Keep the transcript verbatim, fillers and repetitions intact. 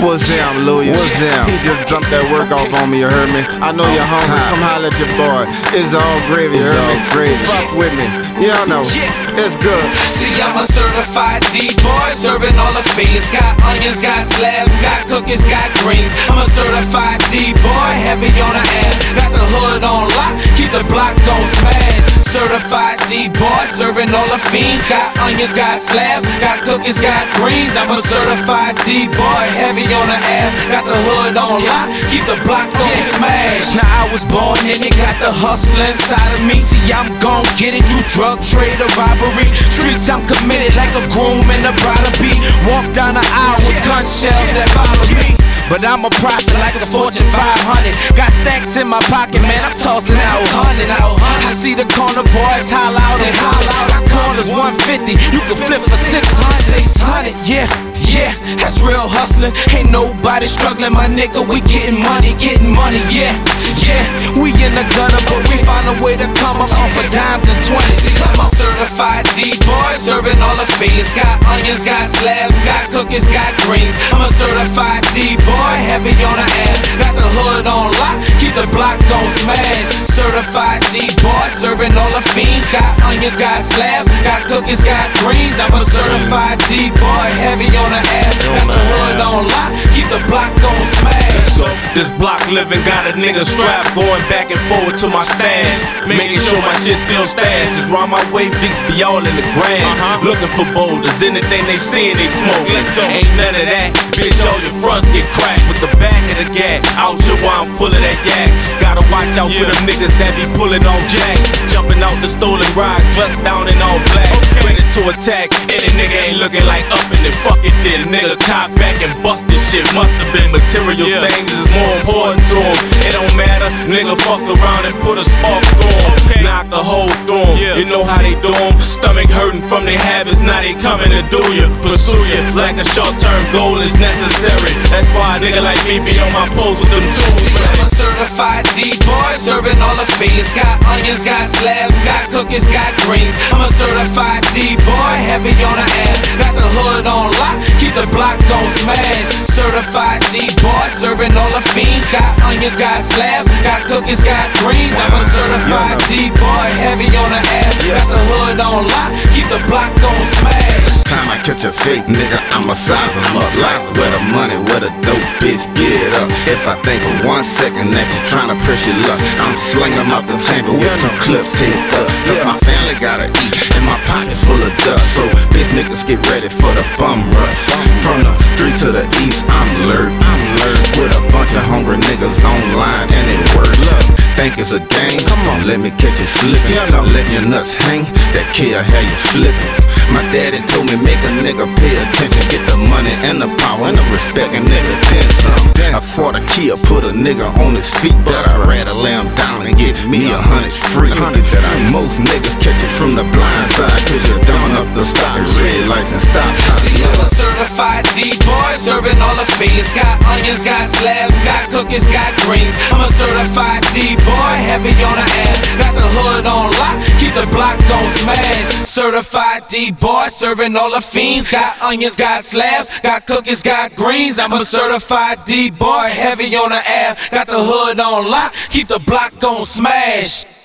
What's them, Louis? What's them? He just dumped that work off on me, you heard me? I know you're hungry, come holler at your boy. It's all gravy, you heard me? Gravy. Fuck with me, y'all know, it's good. See, I'm a certified D-boy, serving all the fiends. Got onions, got slabs, got cookies, got greens. I'm a certified D-boy, heavy on the ass. Got the hood on lock, keep the block gon' smash. Certified D-boy, serving all the fiends. Got onions, got slabs, got cookies, got greens. I'm a certified D-boy, heavy on the ass. Got the hood on lock, keep the block gon' smash. Now I was born in it, got the hustle inside of me. See, I'm gon' get it, do drug trade or robbery. Streets, I'm committed like a groom and a bride to be. Walk down the aisle with gun shells that follow me. But I'm a prophet like a Fortune five hundred. Got stacks in my pocket, man, I'm tossing out hundred. I see the corner boys holler out and holler out. Corners one fifty, you can flip for six hundred. Yeah, yeah, that's real hustling. Ain't nobody struggling, my nigga. We getting money, getting money, yeah, yeah. We in the gutter, but we find a way to come up off of dimes and twenties. See, I'm a certified D-boy, serving all the fiends. Got onions, got slabs, got cookies, got greens. I'm a certified D-boy, heavy on the ass. Got the hood on lock, keep the block gon' smash. Certified D-boy, serving all the fiends. Got onions, got slabs, got cookies, got greens. I'm a certified D-boy, heavy on the ass. Got the hood on lock, keep the block gon' smash. This block living got a nigga strapped, going back and forward to my stash, making sure my shit still stash. Just round my way, Vicks be all in the grass. Uh-huh. Looking for boulders, anything they see and they smoke. Let's go. Ain't none of that, bitch, all your fronts get cracked with the back of the gas. Out your while I'm full of that yak. Gotta watch out yeah. for them niggas that be pulling off jacks. Jumping out the stolen ride, dressed down in all black. Okay. Ready to attack, any nigga ain't looking like up in it. Fuck it then, nigga cock back and bust this shit. Must've been material yeah. things is more important to him. It don't matter, nigga fucked around and put a spark through him. Okay. Knock the hole through him, yeah. you know how they do him. Stomach hurting from their habits, now they coming to do you. Pursue you, like a short term goal is necessary. That's why a nigga like me be on my pose with them tools. See, I'm a certified D-boy, serving all the fiends. Got onions, got slabs, got cookies, got greens. I'm a certified D-boy, heavy on the ass. Got the hood on lock, keep the block gon' smash. Certified D-boy, serving all the fiends. Got onions, got slabs, got cookies, got greens. I'm a certified D-boy, heavy on the ass. Got the hood on lock, keep the block gon' smash. Time I catch a fake nigga, I'ma size him up. Like where the money, where the dope bitch, get up. If I think for one second that you tryna press your luck, I'm slinging them out the chamber with two clips taped up. Cause my family gotta eat and my pockets full of dust. So bitch niggas get ready for the bum rush. From the three to the east, I'm lurk, I'm lurk with a bunch of hungry niggas online and they work. Look, think it's a game? Come on, let me catch you slipping. Letting your nuts hang, that kill how you flipping. My daddy told me make a nigga pay attention, get the money and the power and the respect, and nigga then some. I fought a kid, put a nigga on his feet, but I rather lay him down and get me a hundred free. Most niggas catch it from the blind side, cause you're dumbing up the stock, red lights and stop. See, I'm a certified D-boy, serving all the fiends. Got onions, got slabs, got cookies, got greens. I'm a certified D-boy, heavy on the ass. Got the hood on lock, keep the block gon' smash. Certified D-boy, serving all the fiends. Got onions, got slabs, got cookies, got greens. I'm a certified D-boy, heavy on the ass. Got the hood on lock, keep the block gon' smash.